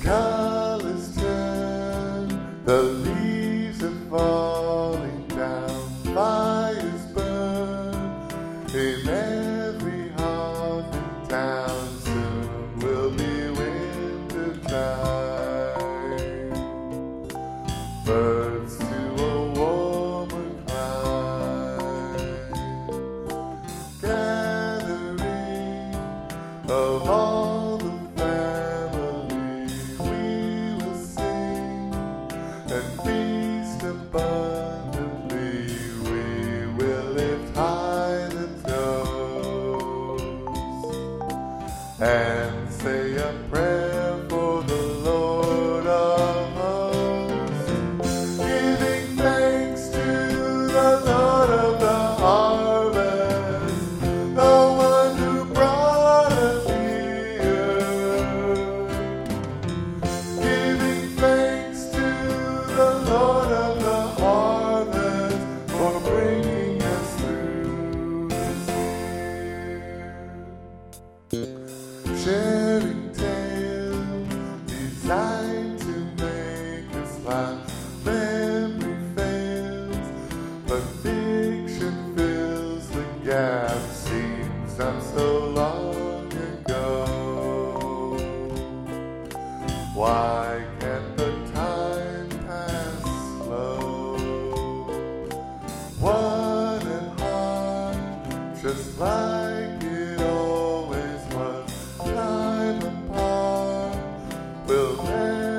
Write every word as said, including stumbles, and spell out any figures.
colors turn, the leaves are falling down, fires burn in every heart in town. Soon will be winter time. Birds to a warmer clime, gathering of all the family, we will sing and feast abundantly. We will lift high the toast and say a prayer for the Lord of hosts, giving thanks to the Lord of the harvest, the one who brought us here. Giving thanks to the Lord of the harvest for bringing us through this year. Sharing tales designed to make us laugh. Memory fails, but fiction fills the gap. Seems not so long ago. Why can't the time pass slow? One at heart, just like it always was. Time apart will never